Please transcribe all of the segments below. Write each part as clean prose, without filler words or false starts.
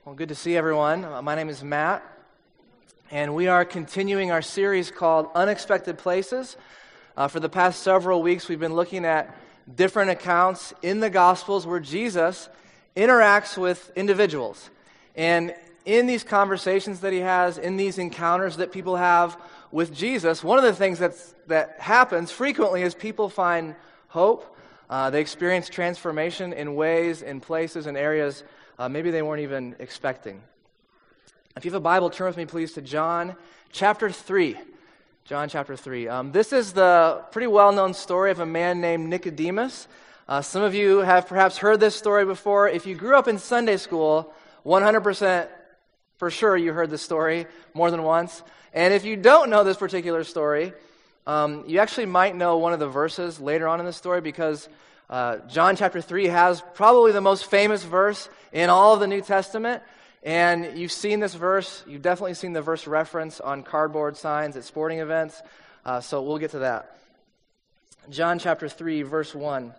Well, good to see everyone. My name is Matt, and we are continuing our series called Unexpected Places. For the past several weeks, we've been looking at different accounts in the Gospels where Jesus interacts with individuals. And in these conversations that he has, in these encounters that people have with Jesus, one of the things that happens frequently is people find hope. They experience transformation in ways, in places, in areas maybe they weren't even expecting. If you have a Bible, turn with me, please, to John chapter 3. John chapter 3. This is the pretty well-known story of a man named Nicodemus. Some of you have perhaps heard this story before. If you grew up in Sunday school, 100% for sure you heard this story more than once. And if you don't know this particular story, you actually might know one of the verses later on in the story because John chapter 3 has probably the most famous verse in all of the New Testament. And you've seen this verse, you've definitely seen the verse reference on cardboard signs at sporting events. So we'll get to that. John chapter 3, verse 1.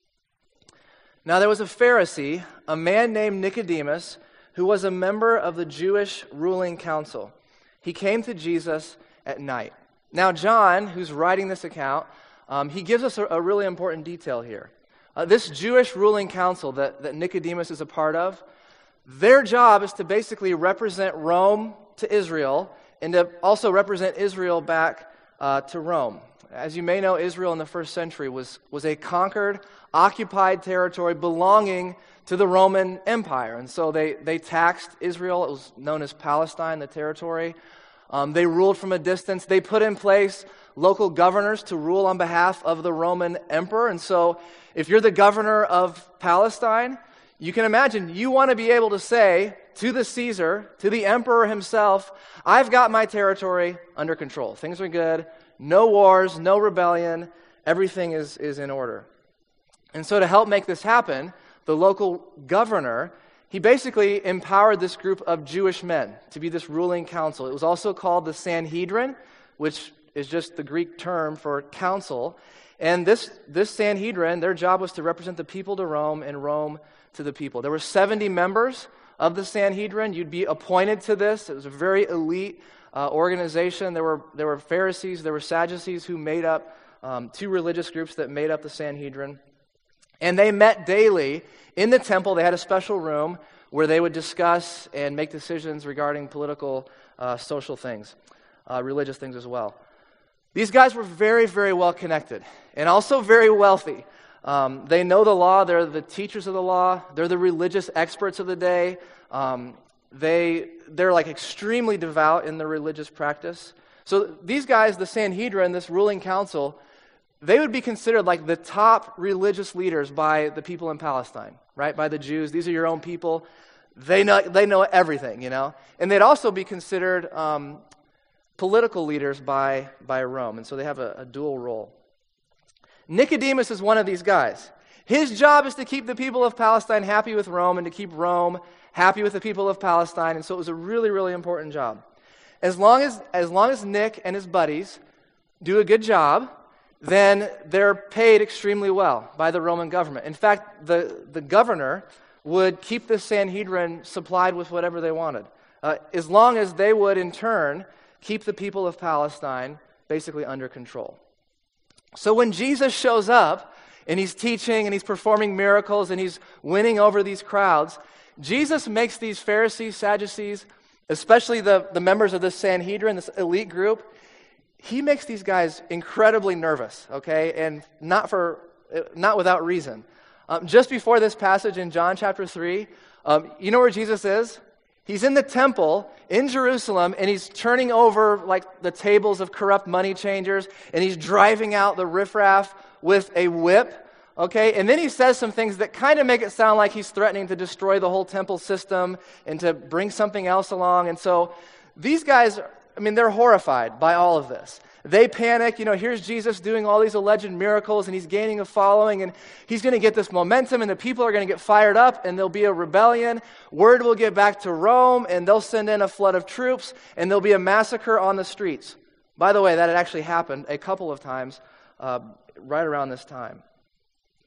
Now there was a Pharisee, a man named Nicodemus, who was a member of the Jewish ruling council. He came to Jesus at night. Now John, who's writing this account, he gives us a really important detail here. This Jewish ruling council that Nicodemus is a part of, their job is to basically represent Rome to Israel and to also represent Israel back to Rome. As you may know, Israel in the first century was a conquered, occupied territory belonging to the Roman Empire. And so they taxed Israel. It was known as Palestine, the territory. They ruled from a distance. They put in place local governors to rule on behalf of the Roman emperor. And so if you're the governor of Palestine, you can imagine you want to be able to say to the Caesar, to the emperor himself, I've got my territory under control. Things are good. No wars, no rebellion. Everything is in order. And so to help make this happen, the local governor, he basically empowered this group of Jewish men to be this ruling council. It was also called the Sanhedrin, which is just the Greek term for council. And this Sanhedrin, their job was to represent the people to Rome and Rome to the people. There were 70 members of the Sanhedrin. You'd be appointed to this. It was a very elite organization. There were Pharisees, there were Sadducees who made up two religious groups that made up the Sanhedrin. And they met daily in the temple. They had a special room where they would discuss and make decisions regarding political, social things, religious things as well. These guys were very, very well connected and also very wealthy. They know the law. They're the teachers of the law. They're the religious experts of the day. They're like extremely devout in their religious practice. So these guys, the Sanhedrin, this ruling council, they would be considered like the top religious leaders by the people in Palestine, right? By the Jews. These are your own people. They know everything, you know. And they'd also be considered political leaders by Rome. And so they have a dual role. Nicodemus is one of these guys. His job is to keep the people of Palestine happy with Rome and to keep Rome happy with the people of Palestine. And so it was a really, really important job. As long as Nick and his buddies do a good job, then they're paid extremely well by the Roman government. In fact, the governor would keep the Sanhedrin supplied with whatever they wanted, as long as they would, in turn, keep the people of Palestine basically under control. So when Jesus shows up, and he's teaching, and he's performing miracles, and he's winning over these crowds, Jesus makes these Pharisees, Sadducees, especially the members of this Sanhedrin, this elite group, he makes these guys incredibly nervous, okay? And not without reason. Just before this passage in John chapter 3, you know where Jesus is? He's in the temple in Jerusalem, and he's turning over like the tables of corrupt money changers, and he's driving out the riffraff with a whip, okay? And then he says some things that kind of make it sound like he's threatening to destroy the whole temple system and to bring something else along. And so these guys, they're horrified by all of this. They panic. Here's Jesus doing all these alleged miracles, and he's gaining a following, and he's going to get this momentum, and the people are going to get fired up, and there'll be a rebellion. Word will get back to Rome, and they'll send in a flood of troops, and there'll be a massacre on the streets. By the way, that had actually happened a couple of times right around this time.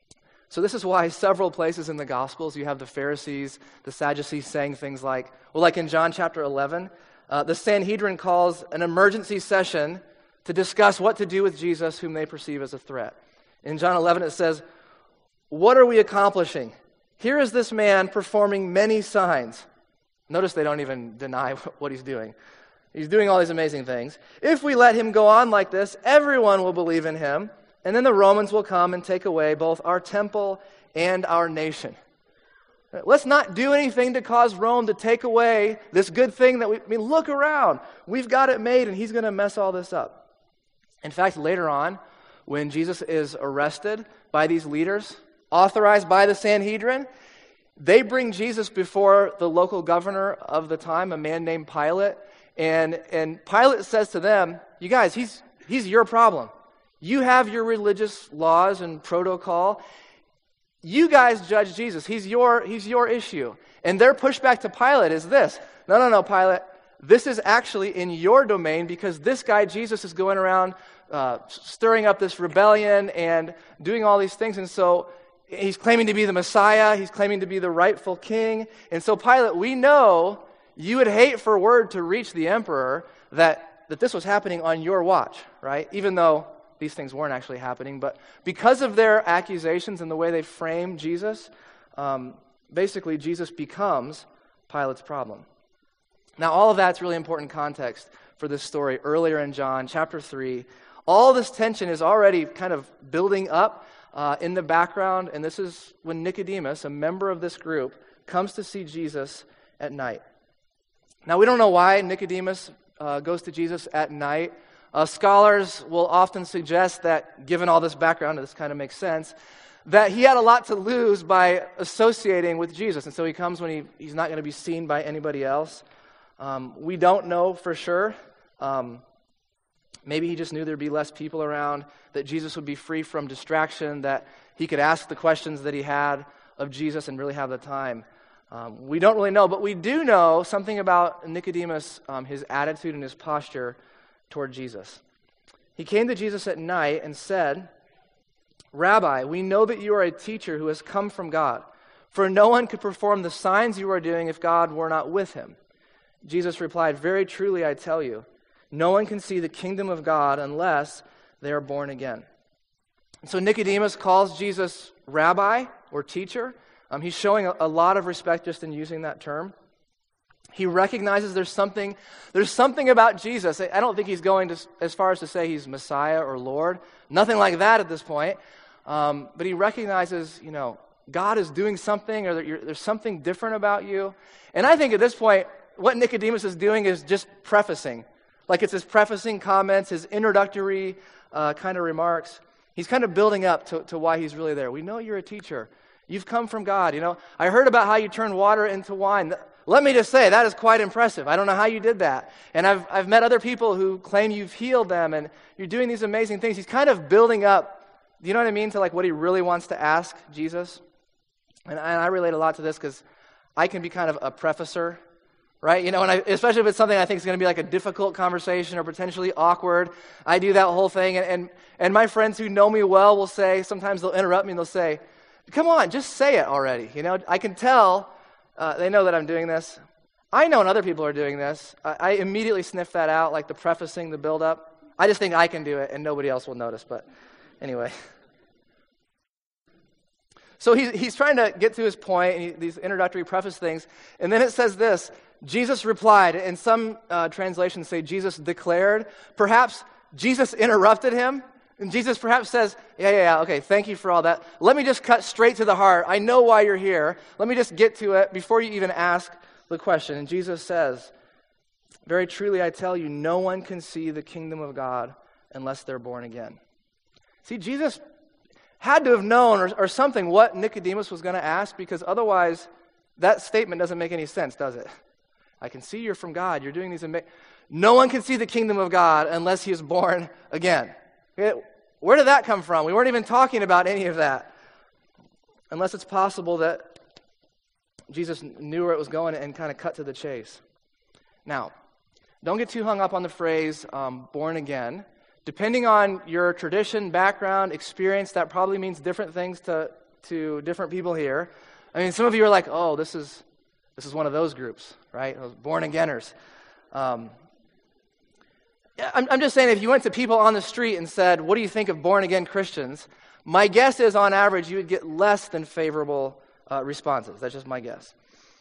So this is why several places in the Gospels you have the Pharisees, the Sadducees saying things like, well, like in John chapter 11, the Sanhedrin calls an emergency session to discuss what to do with Jesus, whom they perceive as a threat. In John 11 it says, what are we accomplishing? Here is this man performing many signs. Notice they don't even deny what he's doing. He's doing all these amazing things. If we let him go on like this, everyone will believe in him, and then the Romans will come and take away both our temple and our nation. Let's not do anything to cause Rome to take away this good thing that look around. We've got it made, and he's going to mess all this up. In fact, later on, when Jesus is arrested by these leaders, authorized by the Sanhedrin, they bring Jesus before the local governor of the time, a man named Pilate, and Pilate says to them, you guys, he's your problem. You have your religious laws and protocol. You guys judge Jesus. He's your issue. And their pushback to Pilate is this. No, Pilate. This is actually in your domain because this guy, Jesus, is going around stirring up this rebellion and doing all these things. And so he's claiming to be the Messiah. He's claiming to be the rightful king. And so Pilate, we know you would hate for word to reach the emperor that this was happening on your watch, right? Even though these things weren't actually happening. But because of their accusations and the way they frame Jesus, basically Jesus becomes Pilate's problem. Now, all of that's really important context for this story earlier in John chapter 3. All this tension is already kind of building up in the background, and this is when Nicodemus, a member of this group, comes to see Jesus at night. Now, we don't know why Nicodemus goes to Jesus at night. Scholars will often suggest that, given all this background, this kind of makes sense, that he had a lot to lose by associating with Jesus, and so he comes when he's not going to be seen by anybody else. We don't know for sure. Maybe he just knew there'd be less people around, that Jesus would be free from distraction, that he could ask the questions that he had of Jesus and really have the time. We don't really know, but we do know something about Nicodemus, his attitude and his posture toward Jesus. He came to Jesus at night and said, Rabbi, we know that you are a teacher who has come from God, for no one could perform the signs you are doing if God were not with him. Jesus replied, very truly I tell you, no one can see the kingdom of God unless they are born again. And so Nicodemus calls Jesus rabbi or teacher. He's showing a lot of respect just in using that term. He recognizes there's something about Jesus. I don't think he's going as far as to say he's Messiah or Lord. Nothing like that at this point. But he recognizes, God is doing something, or there's something different about you. And I think at this point, what Nicodemus is doing is just prefacing. Like it's his prefacing comments, his introductory kind of remarks. He's kind of building up to why he's really there. We know you're a teacher. You've come from God. I heard about how you turned water into wine. Let me just say, that is quite impressive. I don't know how you did that. And I've met other people who claim you've healed them, and you're doing these amazing things. He's kind of building up, you know what I mean, to like what he really wants to ask Jesus. And I relate a lot to this because I can be kind of a prefacer, right? Especially if it's something I think is going to be like a difficult conversation or potentially awkward. I do that whole thing. And my friends who know me well will say, sometimes they'll interrupt me and they'll say, come on, just say it already. I can tell they know that I'm doing this. I know when other people are doing this. I immediately sniff that out, like the prefacing, the build-up. I just think I can do it and nobody else will notice. But anyway. So he's trying to get to his point, and these introductory preface things. And then it says this, Jesus replied, and some translations say Jesus declared. Perhaps Jesus interrupted him. And Jesus perhaps says, yeah, okay, thank you for all that. Let me just cut straight to the heart. I know why you're here. Let me just get to it before you even ask the question. And Jesus says, very truly I tell you, no one can see the kingdom of God unless they're born again. See, Jesus had to have known or something what Nicodemus was going to ask, because otherwise that statement doesn't make any sense, does it? I can see you're from God. You're doing these no one can see the kingdom of God unless he is born again. Where did that come from? We weren't even talking about any of that. Unless it's possible that Jesus knew where it was going and kind of cut to the chase. Now, don't get too hung up on the phrase born again. Depending on your tradition, background, experience, that probably means different things to to different people here. I mean, some of you are like, oh, this is one of those groups, right? Those born-againers. I'm just saying, if you went to people on the street and said, what do you think of born-again Christians? My guess is, on average, you would get less than favorable responses. That's just my guess.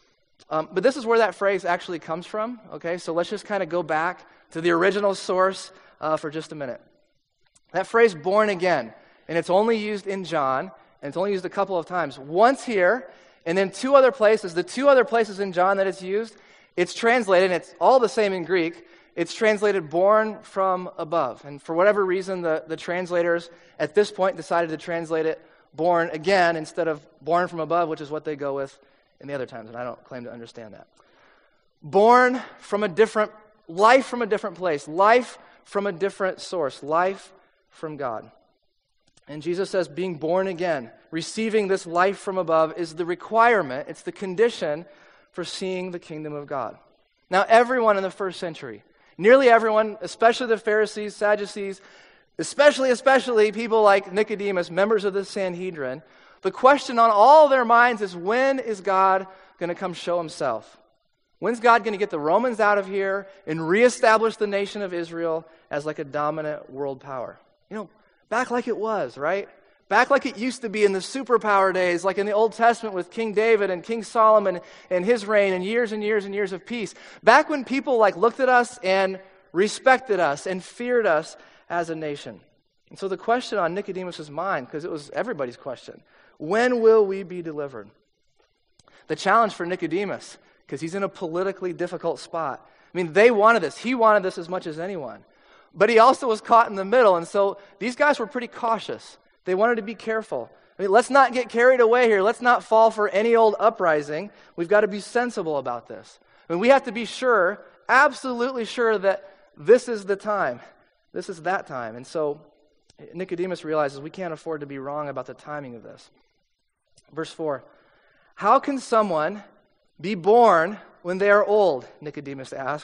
But this is where that phrase actually comes from, okay? So let's just kind of go back to the original source for just a minute. That phrase, born again, and it's only used in John, and it's only used a couple of times. Once here, and then two other places. The two other places in John that it's used, it's translated, and it's all the same in Greek. It's translated born from above. And for whatever reason, the translators at this point decided to translate it born again instead of born from above, which is what they go with in the other times, and I don't claim to understand that. Born from a different, life from a different place, life from a different source, life from God. And Jesus says being born again, receiving this life from above is the requirement, it's the condition for seeing the kingdom of God. Now, everyone in the first century, nearly everyone, especially the Pharisees, Sadducees, especially people like Nicodemus, members of the Sanhedrin, the question on all their minds is, when is God going to come show himself? When's God going to get the Romans out of here and reestablish the nation of Israel as like a dominant world power? You know, back like it was, right? Back like it used to be in the superpower days, like in the Old Testament with King David and King Solomon and his reign and years and years and years of peace. Back when people like looked at us and respected us and feared us as a nation. And so the question on Nicodemus' mind, because it was everybody's question, when will we be delivered? The challenge for Nicodemus, because he's in a politically difficult spot. I mean, they wanted this. He wanted this as much as anyone. But he also was caught in the middle, and so these guys were pretty cautious. They wanted to be careful. I mean, let's not get carried away here. Let's not fall for any old uprising. We've got to be sensible about this. I mean, we have to be sure, absolutely sure, that this is the time. This is that time. And so Nicodemus realizes we can't afford to be wrong about the timing of this. Verse 4, how can someone be born when they are old? Nicodemus asked.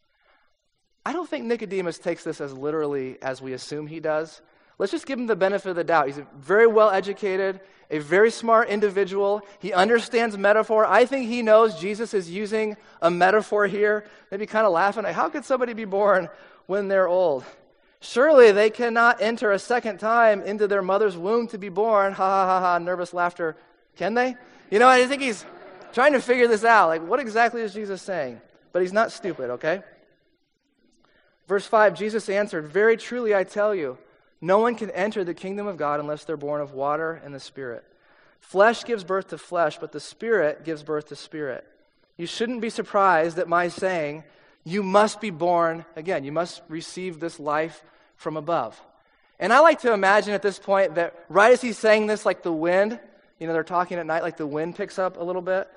I don't think Nicodemus takes this as literally as we assume he does. Let's just give him the benefit of the doubt. He's a very well-educated, a very smart individual. He understands metaphor. I think he knows Jesus is using a metaphor here, maybe kind of laughing. How could somebody be born when they're old? Surely they cannot enter a second time into their mother's womb to be born. Ha, ha, ha, ha, nervous laughter. Can they? You know, I think he's trying to figure this out. Like, what exactly is Jesus saying? But he's not stupid, okay? Verse 5, Jesus answered, very truly I tell you, no one can enter the kingdom of God unless they're born of water and the Spirit. Flesh gives birth to flesh, but the Spirit gives birth to spirit. You shouldn't be surprised at my saying, you must be born again. You must receive this life from above. And I like to imagine at this point that right as he's saying this, like the wind, you know, they're talking at night, like the wind picks up a little bit.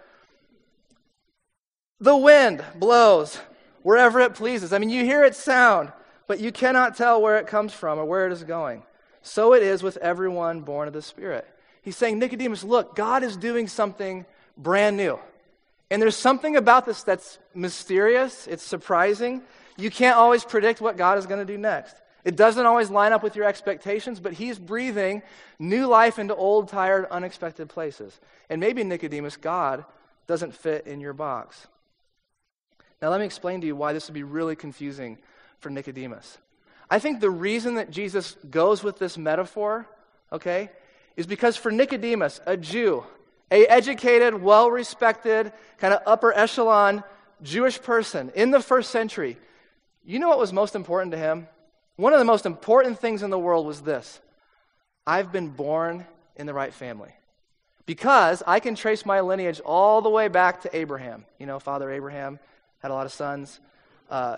The wind blows wherever it pleases. I mean, you hear its sound, but you cannot tell where it comes from or where it is going. So it is with everyone born of the Spirit. He's saying, Nicodemus, look, God is doing something brand new. And there's something about this that's mysterious. It's surprising. You can't always predict what God is going to do next. It doesn't always line up with your expectations, but he's breathing new life into old, tired, unexpected places. And maybe, Nicodemus, God doesn't fit in your box. Now, let me explain to you why this would be really confusing for Nicodemus. I think the reason that Jesus goes with this metaphor, okay, is because for Nicodemus, a Jew, a educated, well-respected, kind of upper echelon Jewish person in the first century, you know what was most important to him? One of the most important things in the world was this: I've been born in the right family. Because I can trace my lineage all the way back to Abraham. You know, Father Abraham had a lot of sons. And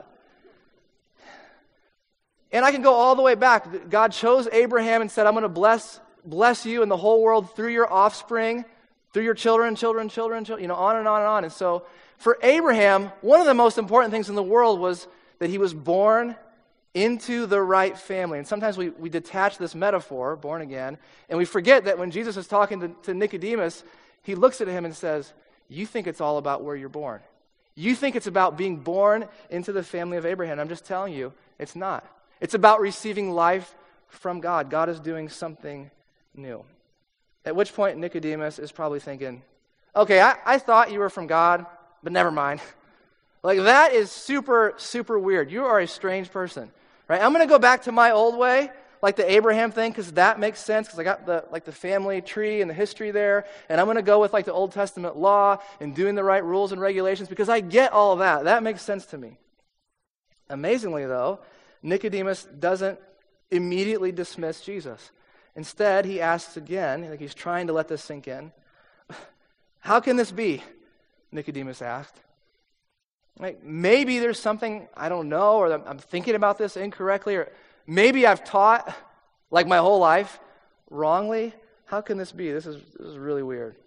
I can go all the way back. God chose Abraham and said, I'm going to bless you and the whole world through your offspring, through your children, you know, on and on and on. And so for Abraham, one of the most important things in the world was that he was born into the right family. And sometimes we detach this metaphor, born again, and we forget that when Jesus is talking to Nicodemus, he looks at him and says, you think it's all about where you're born. You think it's about being born into the family of Abraham. I'm just telling you, it's not. It's about receiving life from God. God is doing something new. At which point Nicodemus is probably thinking, okay, I thought you were from God, but never mind. Like, that is super, super weird. You are a strange person, right? I'm going to go back to my old way, like the Abraham thing, because that makes sense, because I got the family tree and the history there, and I'm going to go with like the Old Testament law and doing the right rules and regulations, because I get all of that. That makes sense to me. Amazingly, though, Nicodemus doesn't immediately dismiss Jesus. Instead, he asks again, like he's trying to let this sink in. How can this be? Nicodemus asked. Like, maybe there's something I don't know, or I'm thinking about this incorrectly, or maybe I've taught, like my whole life, wrongly. How can this be? This is really weird.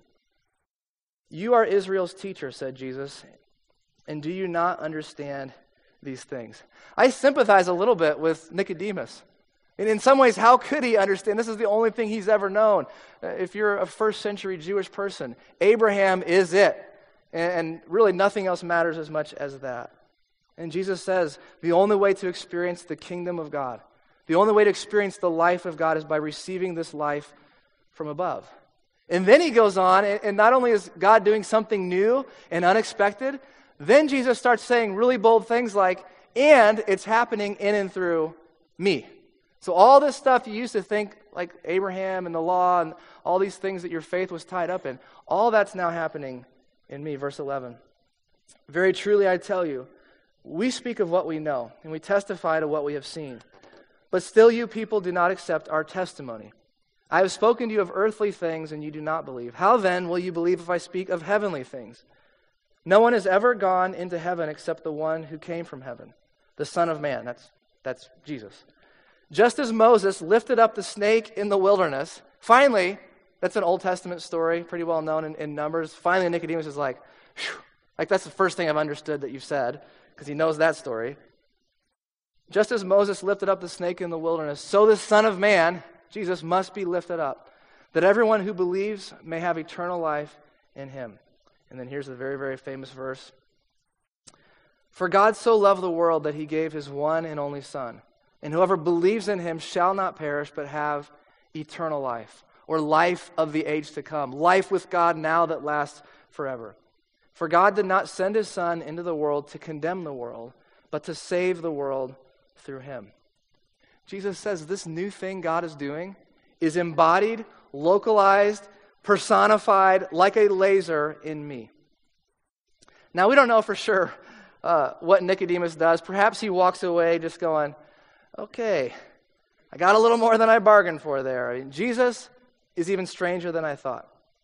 You are Israel's teacher, said Jesus, and do you not understand these things? I sympathize a little bit with Nicodemus. And in some ways, how could he understand? This is the only thing he's ever known. If you're a first century Jewish person, Abraham is it. And really nothing else matters as much as that. And Jesus says the only way to experience the kingdom of God, the only way to experience the life of God is by receiving this life from above. And then he goes on, and not only is God doing something new and unexpected, then Jesus starts saying really bold things like, and it's happening in and through me. So all this stuff you used to think, like Abraham and the law and all these things that your faith was tied up in, all that's now happening in me. Verse 11. Very truly I tell you, we speak of what we know, and we testify to what we have seen. But still you people do not accept our testimony. I have spoken to you of earthly things, and you do not believe. How then will you believe if I speak of heavenly things? No one has ever gone into heaven except the one who came from heaven, the Son of Man. That's Jesus. Just as Moses lifted up the snake in the wilderness, finally, that's an Old Testament story, pretty well known in Numbers. Finally, Nicodemus is like, phew, like that's the first thing I've understood that you've said, because he knows that story. Just as Moses lifted up the snake in the wilderness, so the Son of Man, Jesus, must be lifted up, that everyone who believes may have eternal life in him. And then here's the very, very famous verse. For God so loved the world that he gave his one and only Son, and whoever believes in him shall not perish but have eternal life, or life of the age to come, life with God now that lasts forever. For God did not send his Son into the world to condemn the world, but to save the world through him. Jesus says this new thing God is doing is embodied, localized, personified like a laser in me. Now, we don't know for sure what Nicodemus does. Perhaps he walks away just going, okay, I got a little more than I bargained for there. I mean, Jesus is even stranger than I thought.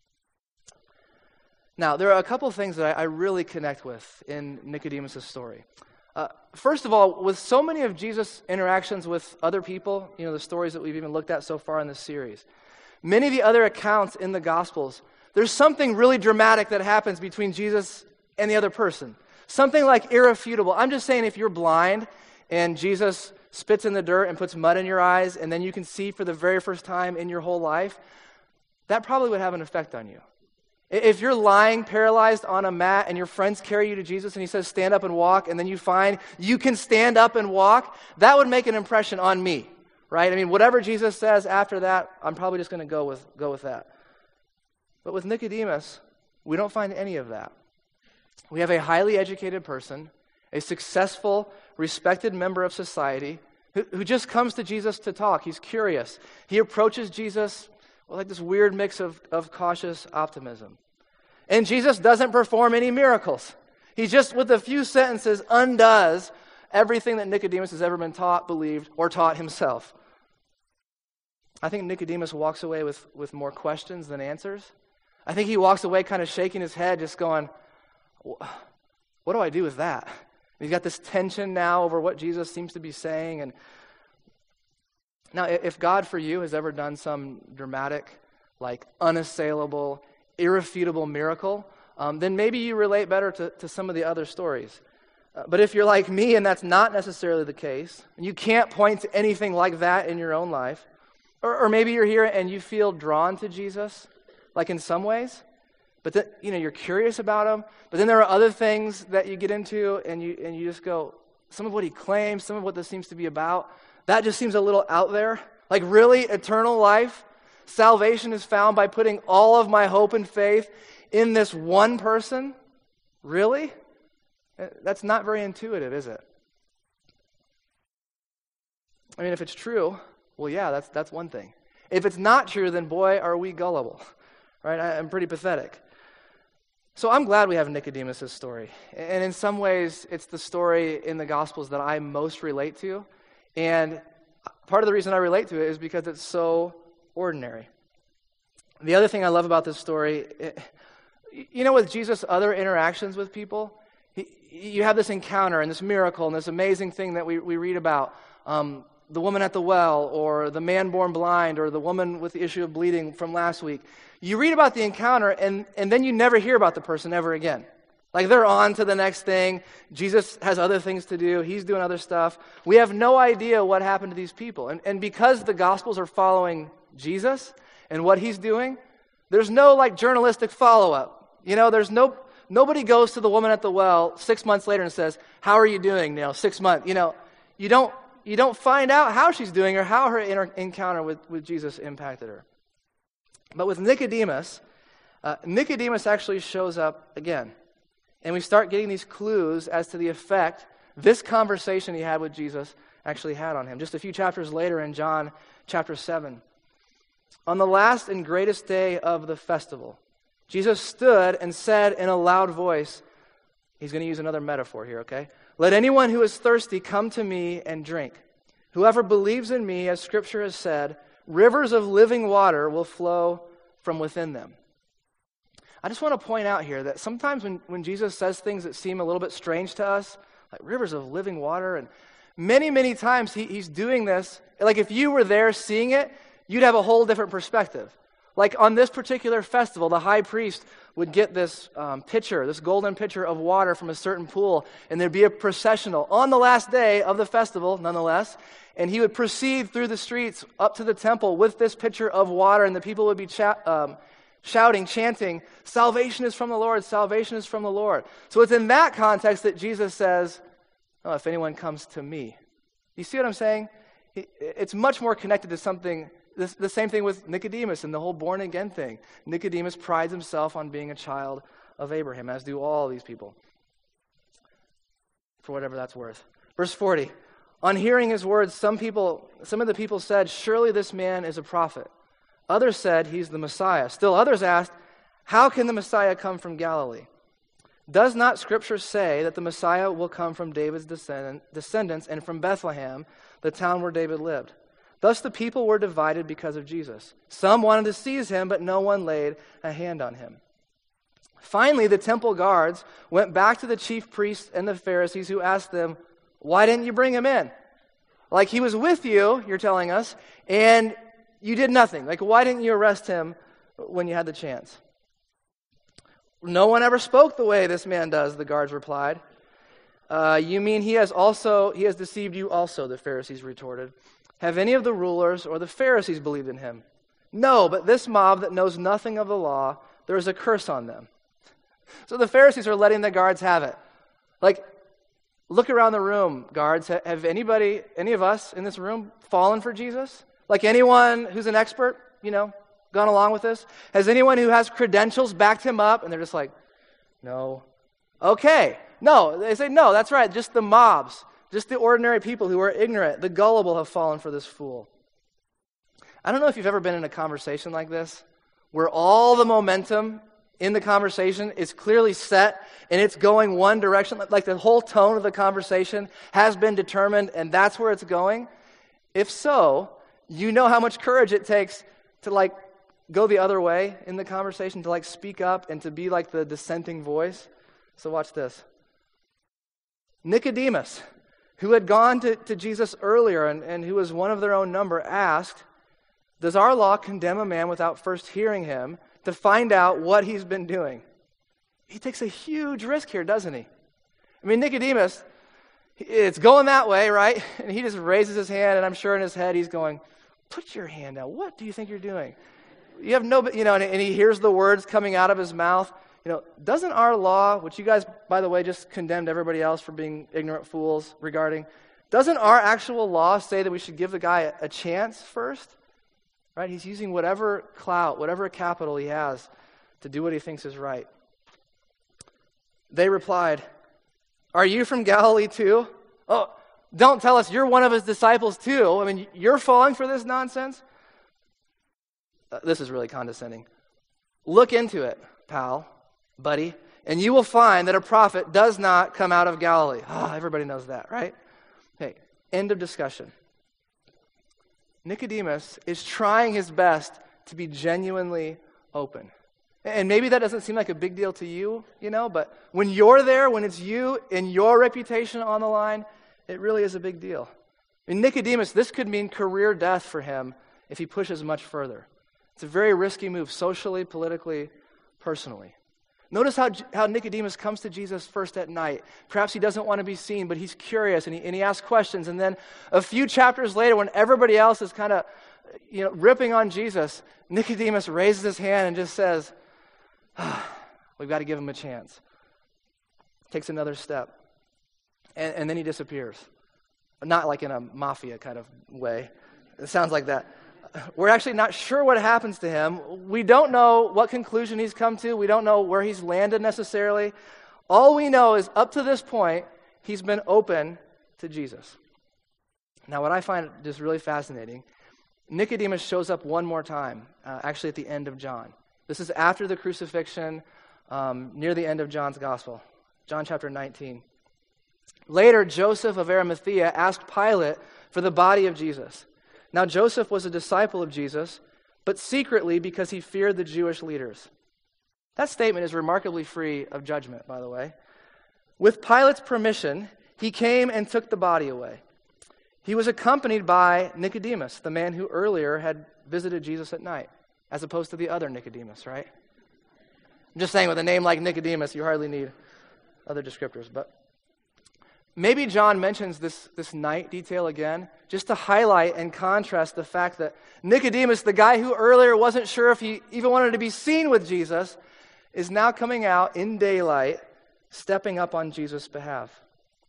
Now, there are a couple things that I really connect with in Nicodemus' story. First of all, with so many of Jesus' interactions with other people, the stories that we've even looked at so far in this series, many of the other accounts in the Gospels, there's something really dramatic that happens between Jesus and the other person. Something like irrefutable. I'm just saying, if you're blind and Jesus spits in the dirt and puts mud in your eyes, and then you can see for the very first time in your whole life, that probably would have an effect on you. If you're lying paralyzed on a mat and your friends carry you to Jesus and he says, stand up and walk, and then you find you can stand up and walk, that would make an impression on me, right? I mean, whatever Jesus says after that, I'm probably just going to go with that. But with Nicodemus, we don't find any of that. We have a highly educated person, a successful, respected member of society who just comes to Jesus to talk. He's curious. He approaches Jesus with like this weird mix of cautious optimism. And Jesus doesn't perform any miracles. He just, with a few sentences, undoes everything that Nicodemus has ever been taught, believed, or taught himself. I think Nicodemus walks away with more questions than answers. I think he walks away kind of shaking his head, just going, what do I do with that? He's got this tension now over what Jesus seems to be saying. And now, if God for you has ever done some dramatic, like unassailable, irrefutable miracle, then maybe you relate better to some of the other stories. But if you're like me and that's not necessarily the case, and you can't point to anything like that in your own life, or maybe you're here and you feel drawn to Jesus, like in some ways, but you're curious about him, but then there are other things that you get into and you just go, some of what he claims, some of what this seems to be about, that just seems a little out there. Like, really, eternal life? salvation is found by putting all of my hope and faith in this one person? Really? That's not very intuitive, is it? I mean, if it's true, well, yeah, that's one thing. If it's not true, then boy, are we gullible, right? I'm pretty pathetic. So I'm glad we have Nicodemus' story. And in some ways, it's the story in the Gospels that I most relate to. And part of the reason I relate to it is because it's so ordinary. The other thing I love about this story, with Jesus' other interactions with people, you have this encounter and this miracle and this amazing thing that we read about. The woman at the well, or the man born blind, or the woman with the issue of bleeding from last week. You read about the encounter, and then you never hear about the person ever again. Like, they're on to the next thing. Jesus has other things to do. He's doing other stuff. We have no idea what happened to these people. And because the Gospels are following Jesus and what he's doing, there's no, journalistic follow-up. Nobody goes to the woman at the well 6 months later and says, how are you doing, 6 months? You don't find out how she's doing or how her encounter with Jesus impacted her. But with Nicodemus, Nicodemus actually shows up again. And we start getting these clues as to the effect this conversation he had with Jesus actually had on him. Just a few chapters later in John chapter 7. On the last and greatest day of the festival, Jesus stood and said in a loud voice, he's going to use another metaphor here, okay? Let anyone who is thirsty come to me and drink. Whoever believes in me, as Scripture has said, rivers of living water will flow from within them. I just want to point out here that sometimes when Jesus says things that seem a little bit strange to us, like rivers of living water, and many, many times he's doing this, like if you were there seeing it, you'd have a whole different perspective. Like on this particular festival, the high priest would get this pitcher, this golden pitcher of water from a certain pool, and there'd be a processional on the last day of the festival, nonetheless, and he would proceed through the streets up to the temple with this pitcher of water, and the people would be shouting, chanting, salvation is from the Lord, salvation is from the Lord. So it's in that context that Jesus says, oh, if anyone comes to me. You see what I'm saying? It's much more connected to something. The same thing with Nicodemus and the whole born-again thing. Nicodemus prides himself on being a child of Abraham, as do all these people, for whatever that's worth. Verse 40, on hearing his words, some of the people said, surely this man is a prophet. Others said, he's the Messiah. Still others asked, how can the Messiah come from Galilee? Does not Scripture say that the Messiah will come from David's descendants and from Bethlehem, the town where David lived? Thus the people were divided because of Jesus. Some wanted to seize him, but no one laid a hand on him. Finally, the temple guards went back to the chief priests and the Pharisees, who asked them, why didn't you bring him in? Like, he was with you, you're telling us, and you did nothing. Like, why didn't you arrest him when you had the chance? No one ever spoke the way this man does, the guards replied. You mean he has deceived you also, the Pharisees retorted. Have any of the rulers or the Pharisees believed in him? No, but this mob that knows nothing of the law, there is a curse on them. So the Pharisees are letting the guards have it. Like, look around the room, guards. Have any of us in this room fallen for Jesus? Like anyone who's an expert, gone along with this? Has anyone who has credentials backed him up? And they're just like, no. Okay. No, they say, no, that's right. Just the mobs. Just the ordinary people who are ignorant, the gullible, have fallen for this fool. I don't know if you've ever been in a conversation like this, where all the momentum in the conversation is clearly set, and it's going one direction, like the whole tone of the conversation has been determined, and that's where it's going. If so, you know how much courage it takes to go the other way in the conversation, to speak up and to be like the dissenting voice. So watch this. Nicodemus, who had gone to Jesus earlier and who was one of their own number, asked, does our law condemn a man without first hearing him to find out what he's been doing? He takes a huge risk here, doesn't he? I mean, Nicodemus, it's going that way, right? And he just raises his hand, and I'm sure in his head he's going, put your hand out. What do you think you're doing? You have no, and he hears the words coming out of his mouth. Doesn't our law, which you guys, by the way, just condemned everybody else for being ignorant fools regarding, doesn't our actual law say that we should give the guy a chance first? right? He's using whatever clout, whatever capital he has to do what he thinks is right. They replied, "Are you from Galilee too? Oh, don't tell us you're one of his disciples too. I mean, you're falling for this nonsense?" This is really condescending. "Look into it, pal, buddy, and you will find that a prophet does not come out of Galilee." Everybody knows that, right? Hey, end of discussion. Nicodemus is trying his best to be genuinely open. And maybe that doesn't seem like a big deal to you, but when you're there, when it's you and your reputation on the line, it really is a big deal. I mean, Nicodemus, this could mean career death for him if he pushes much further. It's a very risky move, socially, politically, personally. Notice how Nicodemus comes to Jesus first at night. Perhaps he doesn't want to be seen, but he's curious, and he asks questions. And then a few chapters later, when everybody else is kind of ripping on Jesus, Nicodemus raises his hand and just says, we've got to give him a chance. Takes another step. And then he disappears. Not like in a mafia kind of way. It sounds like that. We're actually not sure what happens to him. We don't know what conclusion he's come to. We don't know where he's landed necessarily. All we know is up to this point, he's been open to Jesus. Now, what I find just really fascinating, Nicodemus shows up one more time, actually at the end of John. This is after the crucifixion, near the end of John's gospel, John chapter 19. Later, Joseph of Arimathea asked Pilate for the body of Jesus. Now, Joseph was a disciple of Jesus, but secretly because he feared the Jewish leaders. That statement is remarkably free of judgment, by the way. With Pilate's permission, he came and took the body away. He was accompanied by Nicodemus, the man who earlier had visited Jesus at night, as opposed to the other Nicodemus, right? I'm just saying, with a name like Nicodemus, you hardly need other descriptors. But maybe John mentions this night detail again, just to highlight and contrast the fact that Nicodemus, the guy who earlier wasn't sure if he even wanted to be seen with Jesus, is now coming out in daylight, stepping up on Jesus' behalf.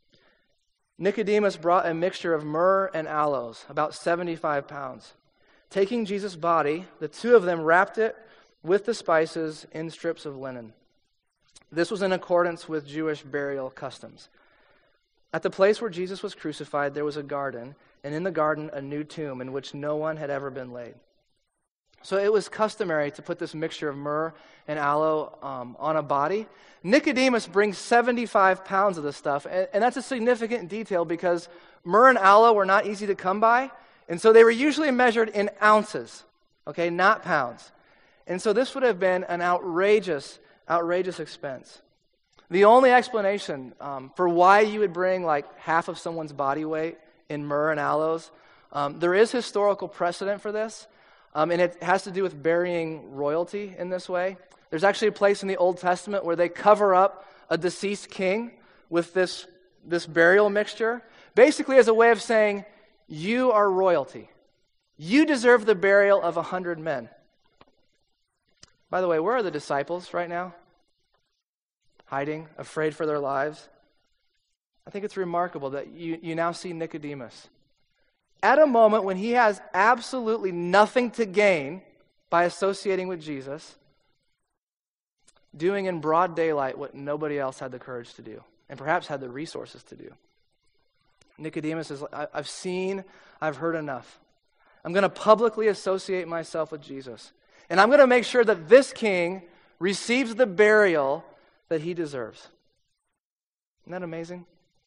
Nicodemus brought a mixture of myrrh and aloes, about 75 pounds. Taking Jesus' body, the two of them wrapped it with the spices in strips of linen. This was in accordance with Jewish burial customs. At the place where Jesus was crucified, there was a garden, and in the garden a new tomb in which no one had ever been laid. So it was customary to put this mixture of myrrh and aloe on a body. Nicodemus brings 75 pounds of this stuff, and that's a significant detail because myrrh and aloe were not easy to come by, and so they were usually measured in ounces, okay, not pounds. And so this would have been an outrageous expense. The only explanation for why you would bring like half of someone's body weight in myrrh and aloes, there is historical precedent for this, and it has to do with burying royalty in this way. There's actually a place in the Old Testament where they cover up a deceased king with this burial mixture, basically as a way of saying, you are royalty. You deserve the burial of 100 men. By the way, where are the disciples right now? Hiding, afraid for their lives. I think it's remarkable that you now see Nicodemus at a moment when he has absolutely nothing to gain by associating with Jesus, doing in broad daylight what nobody else had the courage to do, and perhaps had the resources to do. Nicodemus is, I've heard enough. I'm going to publicly associate myself with Jesus, and I'm going to make sure that this king receives the burial that he deserves. Isn't that amazing?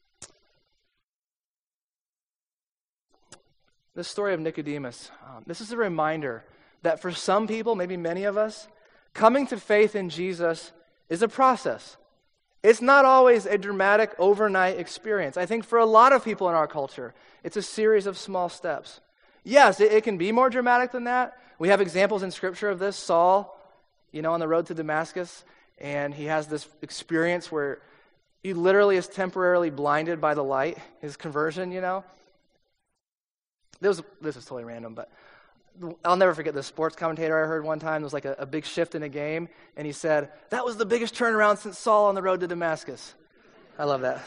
This story of Nicodemus, this is a reminder that for some people, maybe many of us, coming to faith in Jesus is a process. It's not always a dramatic overnight experience. I think for a lot of people in our culture, it's a series of small steps. Yes, it can be more dramatic than that. We have examples in Scripture of this. Saul, on the road to Damascus, and he has this experience where he literally is temporarily blinded by the light, his conversion, This is totally random, but I'll never forget the sports commentator I heard one time. There was like a big shift in a game, and he said, that was the biggest turnaround since Saul on the road to Damascus. I love that.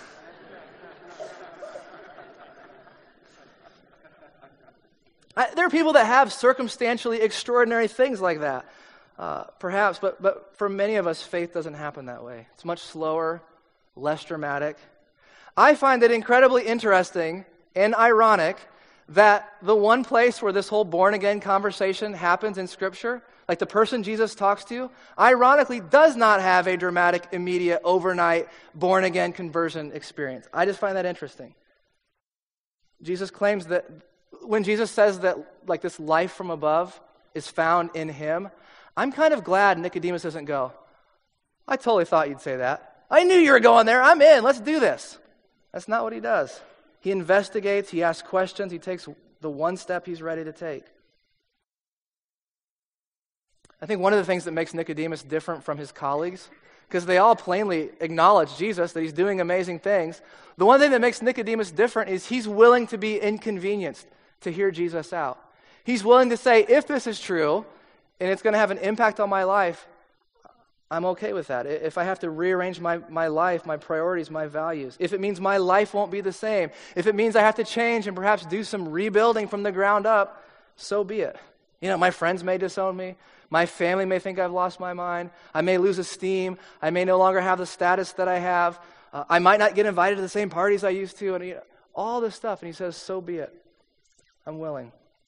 There are people that have circumstantially extraordinary things like that, perhaps, but for many of us, faith doesn't happen that way. It's much slower, less dramatic. I find it incredibly interesting and ironic that the one place where this whole born-again conversation happens in Scripture, like the person Jesus talks to, ironically does not have a dramatic, immediate, overnight, born-again conversion experience. I just find that interesting. Jesus claims that when Jesus says that like this life from above is found in him, I'm kind of glad Nicodemus doesn't go, I totally thought you'd say that. I knew you were going there. I'm in. Let's do this. That's not what he does. He investigates, he asks questions, he takes the one step he's ready to take. I think one of the things that makes Nicodemus different from his colleagues, because they all plainly acknowledge Jesus, that he's doing amazing things, the one thing that makes Nicodemus different is he's willing to be inconvenienced to hear Jesus out. He's willing to say, if this is true, and it's going to have an impact on my life, I'm okay with that. If I have to rearrange my life, my priorities, my values, if it means my life won't be the same, if it means I have to change and perhaps do some rebuilding from the ground up, so be it. You know, my friends may disown me. My family may think I've lost my mind. I may lose esteem. I may no longer have the status that I have. I might not get invited to the same parties I used to, and all this stuff. And he says, so be it. I'm willing.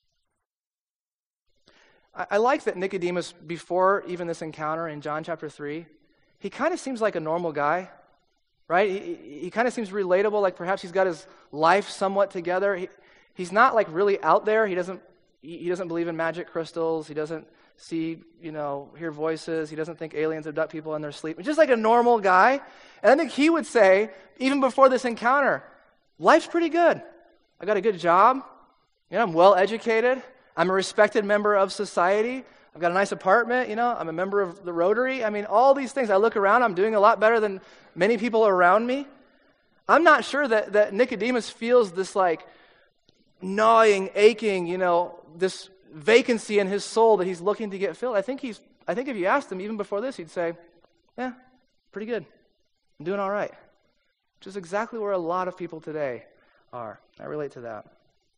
I like that Nicodemus, before even this encounter in John chapter 3, he kind of seems like a normal guy, right? He kind of seems relatable, like perhaps he's got his life somewhat together. He's not like really out there. He doesn't believe in magic crystals. He doesn't hear voices. He doesn't think aliens abduct people in their sleep. He's just like a normal guy. And I think he would say, even before this encounter, life's pretty good. I got a good job. I'm well educated. I'm a respected member of society. I've got a nice apartment, I'm a member of the Rotary. I mean, all these things. I look around, I'm doing a lot better than many people around me. I'm not sure that Nicodemus feels this like gnawing, aching, this vacancy in his soul that he's looking to get filled. I think if you asked him even before this, he'd say, yeah, pretty good. I'm doing all right. Which is exactly where a lot of people today are. I relate to that.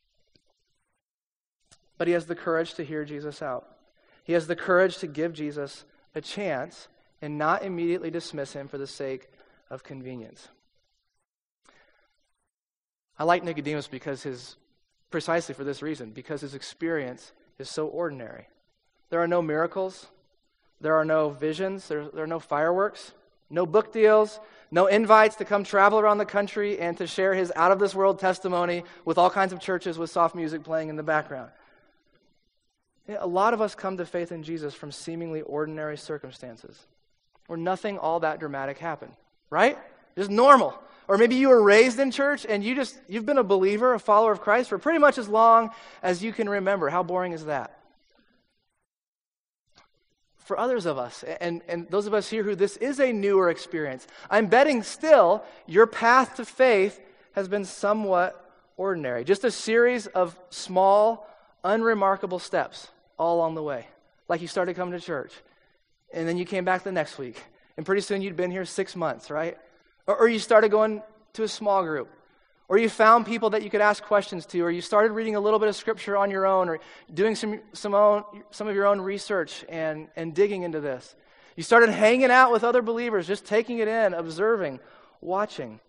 But he has the courage to hear Jesus out. He has the courage to give Jesus a chance and not immediately dismiss him for the sake of convenience. I like Nicodemus precisely for this reason, because his experience is so ordinary. There are no miracles. There are no visions. There are no fireworks, no book deals, no invites to come travel around the country and to share his out-of-this-world testimony with all kinds of churches with soft music playing in the background. A lot of us come to faith in Jesus from seemingly ordinary circumstances where nothing all that dramatic happened, right? Just normal. Or maybe you were raised in church and you've been a believer, a follower of Christ for pretty much as long as you can remember. How boring is that? For others of us, and those of us here who this is a newer experience, I'm betting still your path to faith has been somewhat ordinary. Just a series of small, unremarkable steps all along the way. Like you started coming to church, and then you came back the next week, and pretty soon you'd been here 6 months, right? Or you started going to a small group, or you found people that you could ask questions to, or you started reading a little bit of scripture on your own, or doing some of your own research and digging into this. You started hanging out with other believers, just taking it in, observing, watching.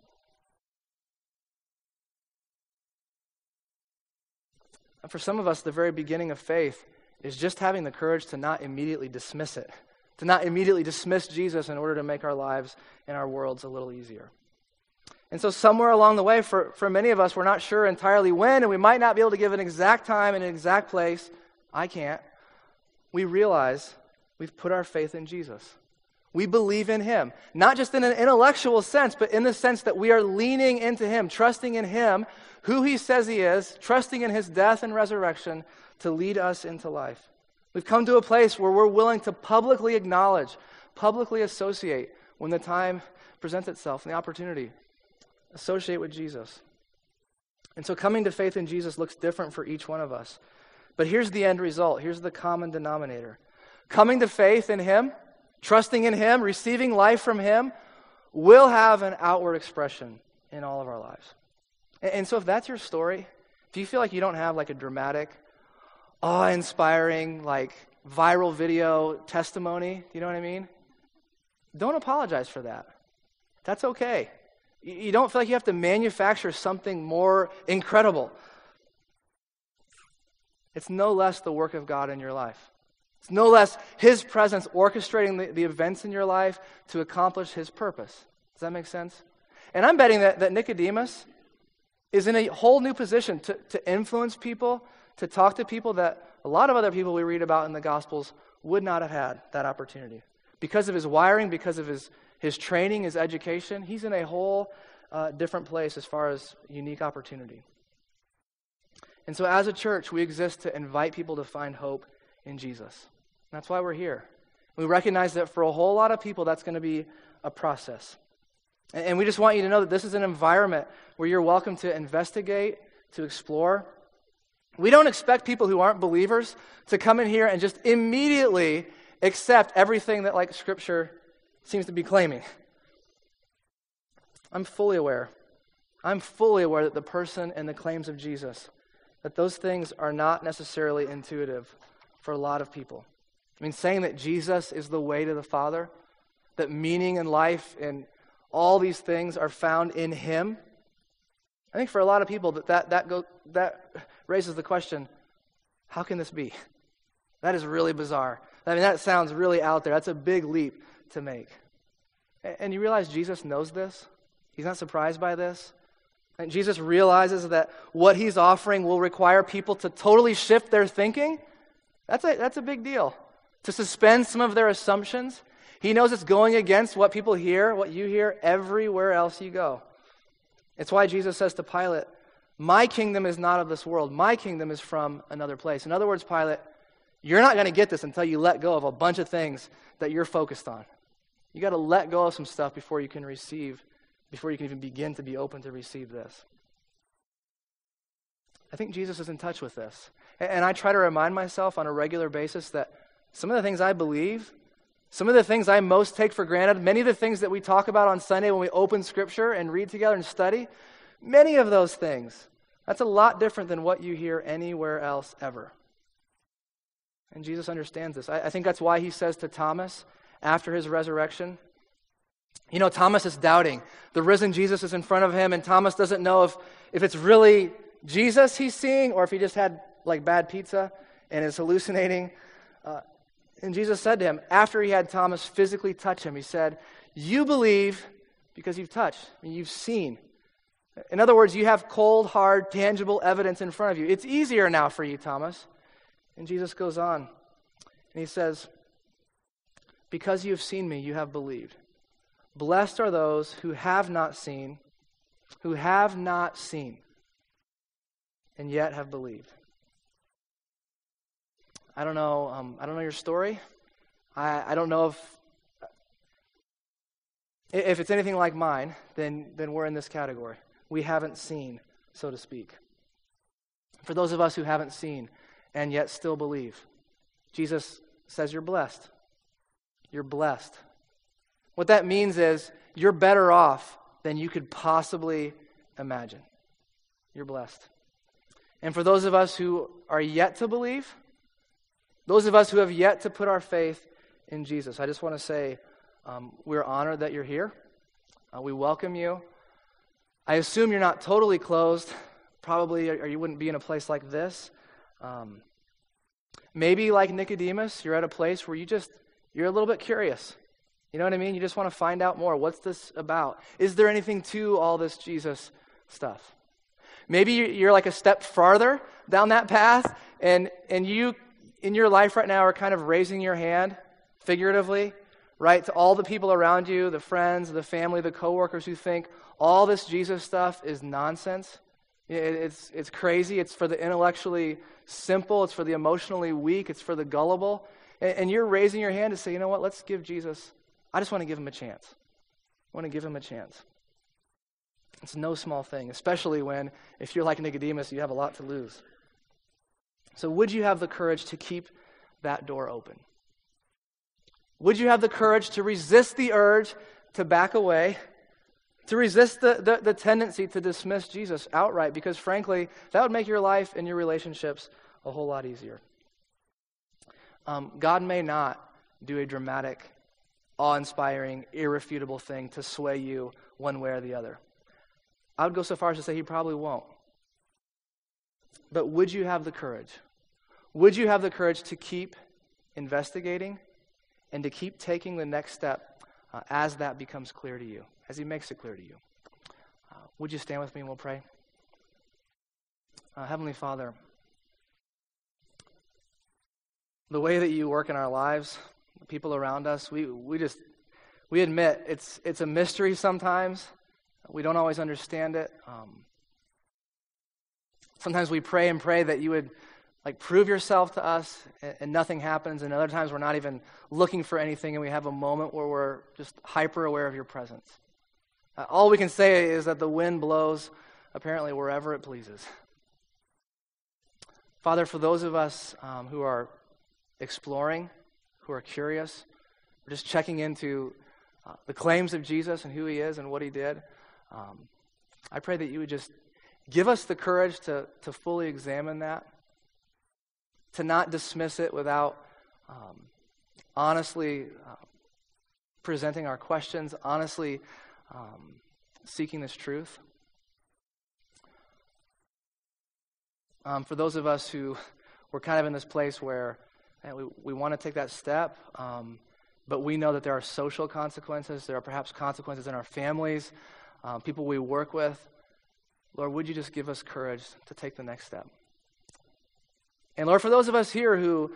And for some of us, the very beginning of faith is just having the courage to not immediately dismiss it, to not immediately dismiss Jesus in order to make our lives and our worlds a little easier. And so somewhere along the way, for many of us, we're not sure entirely when, and we might not be able to give an exact time and an exact place. I can't. We realize we've put our faith in Jesus. We believe in him, not just in an intellectual sense, but in the sense that we are leaning into him, trusting in him, who he says he is, trusting in his death and resurrection to lead us into life. We've come to a place where we're willing to publicly acknowledge, publicly associate when the time presents itself and the opportunity. Associate with Jesus. And so coming to faith in Jesus looks different for each one of us. But here's the end result. Here's the common denominator. Coming to faith in him, trusting in him, receiving life from him, will have an outward expression in all of our lives. And so if that's your story, if you feel like you don't have like a dramatic, awe-inspiring, like viral video testimony. You know what I mean? Don't apologize for that. That's okay. You don't feel like you have to manufacture something more incredible. It's no less the work of God in your life. It's no less His presence orchestrating the events in your life to accomplish His purpose. Does that make sense? And I'm betting that Nicodemus is in a whole new position to influence people, to talk to people that a lot of other people we read about in the Gospels would not have had that opportunity. Because of his wiring, because of his training, his education, he's in a whole different place as far as unique opportunity. And so as a church, we exist to invite people to find hope in Jesus. And that's why we're here. We recognize that for a whole lot of people, that's going to be a process. And we just want you to know that this is an environment where you're welcome to investigate, to explore. We don't expect people who aren't believers to come in here and just immediately accept everything that like Scripture seems to be claiming. I'm fully aware that the person and the claims of Jesus, that those things are not necessarily intuitive for a lot of people. I mean, saying that Jesus is the way to the Father, that meaning in life and all these things are found in Him, I think for a lot of people that raises the question, how can this be? That is really bizarre. I mean, that sounds really out there. That's a big leap to make. And you realize Jesus knows this. He's not surprised by this. And Jesus realizes that what He's offering will require people to totally shift their thinking. That's a big deal. To suspend some of their assumptions. He knows it's going against what people hear, what you hear everywhere else you go. It's why Jesus says to Pilate, my kingdom is not of this world. My kingdom is from another place. In other words, Pilate, you're not going to get this until you let go of a bunch of things that you're focused on. You got to let go of some stuff before you can even begin to be open to receive this. I think Jesus is in touch with this. And I try to remind myself on a regular basis that some of the things I believe, some of the things I most take for granted, many of the things that we talk about on Sunday when we open Scripture and read together and study, many of those things, that's a lot different than what you hear anywhere else ever. And Jesus understands this. I think that's why He says to Thomas after His resurrection, you know, Thomas is doubting. The risen Jesus is in front of him, and Thomas doesn't know if it's really Jesus he's seeing or if he just had like bad pizza and is hallucinating. And Jesus said to him, after He had Thomas physically touch him, He said, you believe because you've touched, and you've seen. In other words, you have cold, hard, tangible evidence in front of you. It's easier now for you, Thomas. And Jesus goes on, and He says, because you have seen me, you have believed. Blessed are those who have not seen, and yet have believed. I don't know your story. I don't know if it's anything like mine, then we're in this category. We haven't seen, so to speak. For those of us who haven't seen and yet still believe, Jesus says you're blessed. You're blessed. What that means is you're better off than you could possibly imagine. You're blessed. And for those of us who are yet to believe, those of us who have yet to put our faith in Jesus, I just want to say we're honored that you're here. We welcome you. I assume you're not totally closed, probably, or you wouldn't be in a place like this. Maybe like Nicodemus, you're at a place where you're a little bit curious. You know what I mean? You just want to find out more. What's this about? Is there anything to all this Jesus stuff? Maybe you're like a step farther down that path, and you, in your life right now, are kind of raising your hand, figuratively, right, to all the people around you, the friends, the family, the coworkers who think all this Jesus stuff is nonsense. It's crazy. It's for the intellectually simple. It's for the emotionally weak. It's for the gullible. And you're raising your hand to say, you know what, let's give Jesus, I just want to give Him a chance. I want to give Him a chance. It's no small thing, especially when, if you're like Nicodemus, you have a lot to lose. So would you have the courage to keep that door open? Would you have the courage to resist the urge to back away, to resist the tendency to dismiss Jesus outright? Because frankly, that would make your life and your relationships a whole lot easier. God may not do a dramatic, awe-inspiring, irrefutable thing to sway you one way or the other. I would go so far as to say he probably won't. But would you have the courage? Would you have the courage to keep investigating and to keep taking the next step as that becomes clear to you, as he makes it clear to you? Would you stand with me and we'll pray? Heavenly Father, the way that you work in our lives, the people around us, we admit it's a mystery sometimes. We don't always understand it. Sometimes we pray and pray that you would prove yourself to us and nothing happens, and other times we're not even looking for anything and we have a moment where we're just hyper aware of your presence. All we can say is that the wind blows apparently wherever it pleases. Father, for those of us who are exploring, who are curious, we're just checking into the claims of Jesus and who he is and what he did, I pray that you would just give us the courage to fully examine that, to not dismiss it without honestly presenting our questions, honestly seeking this truth. For those of us who we're kind of in this place where we want to take that step, but we know that there are social consequences, there are perhaps consequences in our families, people we work with. Lord, would you just give us courage to take the next step? And Lord, for those of us here who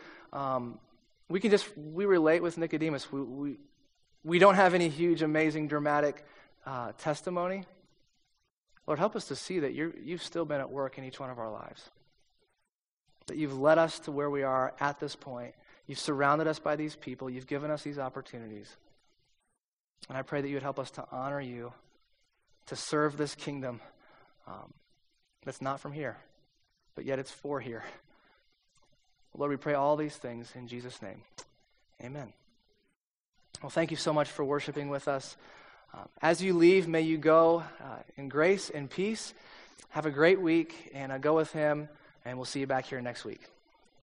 we relate with Nicodemus, we don't have any huge, amazing, dramatic testimony. Lord, help us to see that you've still been at work in each one of our lives. That you've led us to where we are at this point. You've surrounded us by these people. You've given us these opportunities. And I pray that you would help us to honor you, to serve this kingdom that's not from here, but yet it's for here. Lord, we pray all these things in Jesus' name. Amen. Well, thank you so much for worshiping with us. As you leave, may you go in grace and peace. Have a great week, and go with him, and we'll see you back here next week.